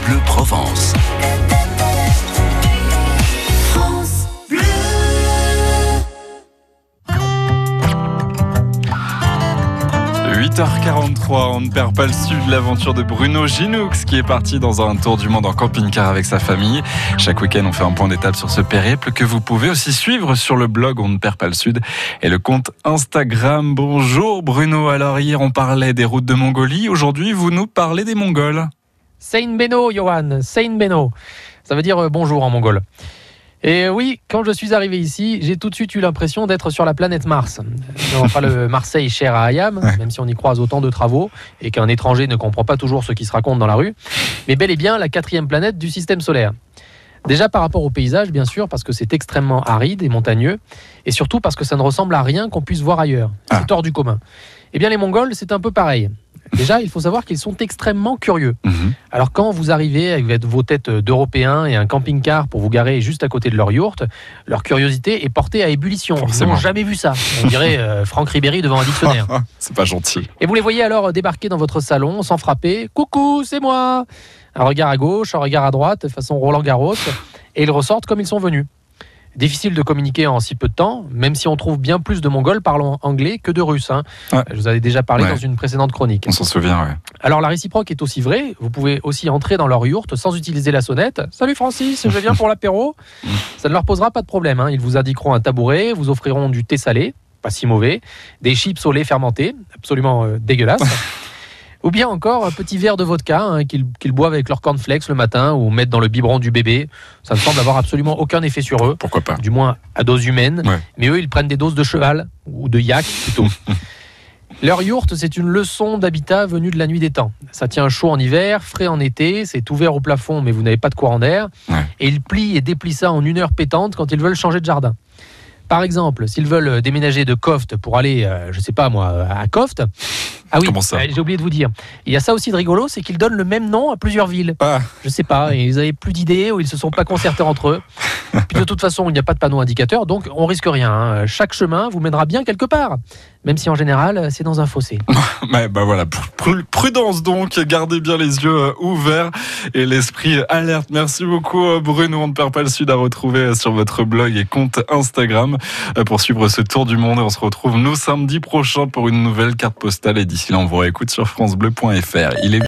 Bleu Provence. 8h43, on ne perd pas le sud, l'aventure de Bruno Ginoux qui est parti dans un tour du monde en camping-car avec sa famille. Chaque week-end, on fait un point d'étape sur ce périple que vous pouvez aussi suivre sur le blog On ne perd pas le sud et le compte Instagram. Bonjour Bruno, alors hier on parlait des routes de Mongolie, aujourd'hui vous nous parlez des Mongols. Sein Beno, Johan, Sein Beno. Ça veut dire bonjour en mongol. Et oui, quand je suis arrivé ici, j'ai tout de suite eu l'impression d'être sur la planète Mars. Non, pas le Marseille cher à Hayam, même si on y croise autant de travaux et qu'un étranger ne comprend pas toujours ce qui se raconte dans la rue, mais bel et bien la 4e planète du système solaire. Déjà par rapport au paysage, bien sûr, parce que c'est extrêmement aride et montagneux, et surtout parce que ça ne ressemble à rien qu'on puisse voir ailleurs. C'est hors du commun. Eh bien les Mongols, c'est un peu pareil. Déjà, il faut savoir qu'ils sont extrêmement curieux. Alors quand vous arrivez avec vos têtes d'Européens et un camping-car pour vous garer juste à côté de leur yourte, leur curiosité est portée à ébullition. Ils n'ont jamais vu ça. On dirait Franck Ribéry devant un dictionnaire. C'est pas gentil. Et vous les voyez alors débarquer dans votre salon sans frapper. « Coucou, c'est moi !» Un regard à gauche, un regard à droite, façon Roland Garros. Et ils ressortent comme ils sont venus. Difficile de communiquer en si peu de temps, même si on trouve bien plus de Mongols parlant anglais que de Russes. Je vous avais déjà parlé dans une précédente chronique. On s'en souvient, ouais. Alors la réciproque est aussi vraie. Vous pouvez aussi entrer dans leur yourte sans utiliser la sonnette. « Salut Francis, je viens pour l'apéro ». Ça ne leur posera pas de problème. Ils vous indiqueront un tabouret, vous offriront du thé salé, pas si mauvais, des chips au lait fermenté, absolument dégueulasse. Ou bien encore un petit verre de vodka qu'ils boivent avec leur cornflakes le matin ou mettent dans le biberon du bébé. Ça ne semble avoir absolument aucun effet sur eux. Pourquoi pas ? Du moins à dose humaine. Ouais. Mais eux, ils prennent des doses de cheval ou de yak plutôt. Leur yourte, c'est une leçon d'habitat venue de la nuit des temps. Ça tient chaud en hiver, frais en été, c'est ouvert au plafond mais vous n'avez pas de courant d'air. Ouais. Et ils plient et déplient ça en 1 heure pétante quand ils veulent changer de jardin. Par exemple, s'ils veulent déménager de Koft pour aller, je sais pas moi, à Koft. Ah oui, j'ai oublié de vous dire. Il y a ça aussi de rigolo, c'est qu'ils donnent le même nom à plusieurs villes. Je sais pas, ils avaient plus d'idées ou ils se sont pas concertés entre eux. Puis de toute façon, il n'y a pas de panneau indicateur, donc on risque rien. Chaque chemin vous mènera bien quelque part, même si en général, c'est dans un fossé. Voilà, prudence donc, gardez bien les yeux ouverts et l'esprit alerte. Merci beaucoup Bruno, on ne perd pas le sud à retrouver sur votre blog et compte Instagram pour suivre ce tour du monde. Et on se retrouve nous samedi prochain pour une nouvelle carte postale et d'ici là on vous réécoute sur francebleu.fr.